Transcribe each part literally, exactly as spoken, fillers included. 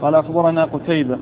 قال أخبرنا قتيبة.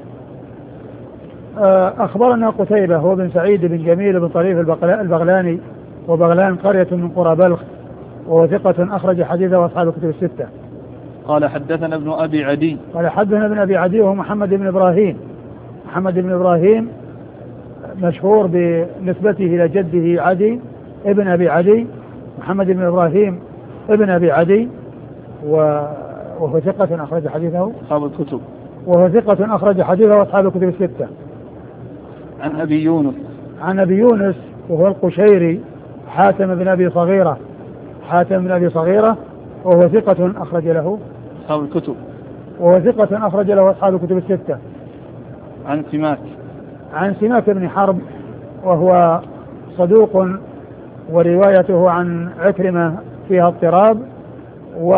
أخبرنا قتيبة هو بن سعيد بن جميل بن طريف البغلاني، وبغلان قرية من قرى بلخ، وهو ثقة أخرج حديثه أصحاب الكتب الستة. قال حدثنا ابن أبي عدي. قال حدثنا ابن أبي عدي وهو محمد بن إبراهيم. محمد بن إبراهيم مشهور بنسبته إلى جده عدي ابن أبي عدي، محمد بن إبراهيم ابن أبي عدي، وهو ثقة أخرج حديثه أصحاب الكتب وهو ثقة أخرج حديثه أصحاب الكتب الستة. عن أبي يونس. عن أبي يونس وهو القشيري حاتم بن أبي صغيرة حاتم بن أبي صغيرة وهو ثقة أخرج له أصحاب الكتب وهو ثقة أخرج له أصحاب الكتب الستة. عن سماك. عن سماك بن حرب وهو صدوق، وروايته عن عكرمة فيها اضطراب، و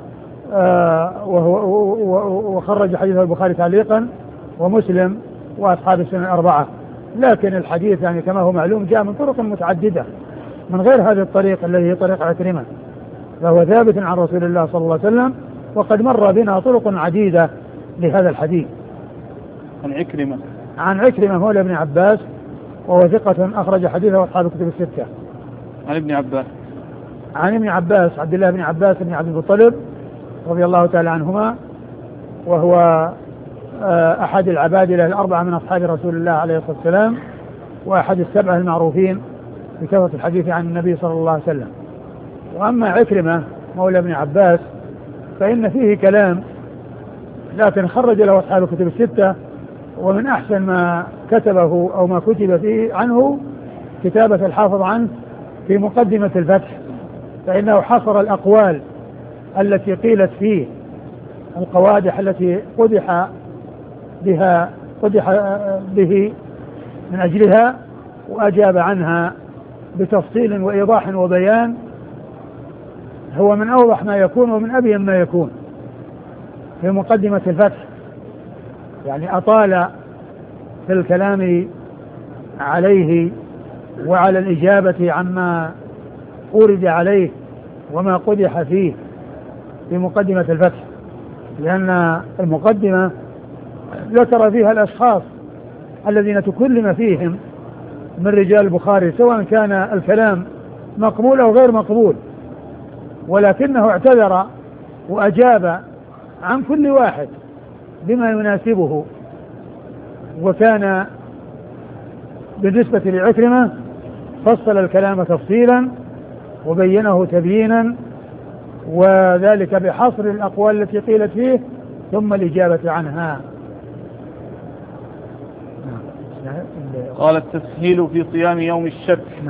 وخرج حديثه البخاري تعليقا ومسلم وأصحاب السنن الأربعة، لكن الحديث يعني كما هو معلوم جاء من طرق متعددة من غير هذه الطريق الذي هي طريق عكرمة، فهو ثابت عن رسول الله صلى الله عليه وسلم، وقد مر بنا طرق عديدة لهذا الحديث. عن عكرمة. عن عكرمة مولى ابن عباس وهو ثقة أخرج حديثه أصحاب الكتب الستة. عن ابن عباس. عن ابن عباس عبد الله بن عباس بن عبد المطلب رضي الله تعالى عنهما، وهو أحد العبادلة الأربعة من أصحاب رسول الله عليه الصلاة والسلام، وأحد السبعة المعروفين بكثرة الحديث عن النبي صلى الله عليه وسلم. وأما عكرمة مولى ابن عباس فإن فيه كلام، لكن خرج له أصحاب الكتب الستة، ومن أحسن ما كتبه أو ما كتب فيه عنه كتابة الحافظ عنه في مقدمة الفتح، فإنه حصر الأقوال التي قيلت فيه، القوادح التي قدح بها قدح به من أجلها، وأجاب عنها بتفصيل وإيضاح وبيان هو من أوضح ما يكون ومن أبين ما يكون في مقدمة الفتح، يعني أطال في الكلام عليه وعلى الإجابة عما أورد عليه وما قدح فيه في مقدمة الفتح، لأن المقدمة ذكر فيها الأشخاص الذين تكلم فيهم من رجال البخاري، سواء كان الكلام مقبول أو غير مقبول، ولكنه اعتذر وأجاب عن كل واحد بما يناسبه. وكان بالنسبة لعكرمة فصل الكلام تفصيلا وبينه تبيينا، وذلك بحصر الأقوال التي قيلت فيه ثم الإجابة عنها. قال التسهيل في صيام يوم الشك.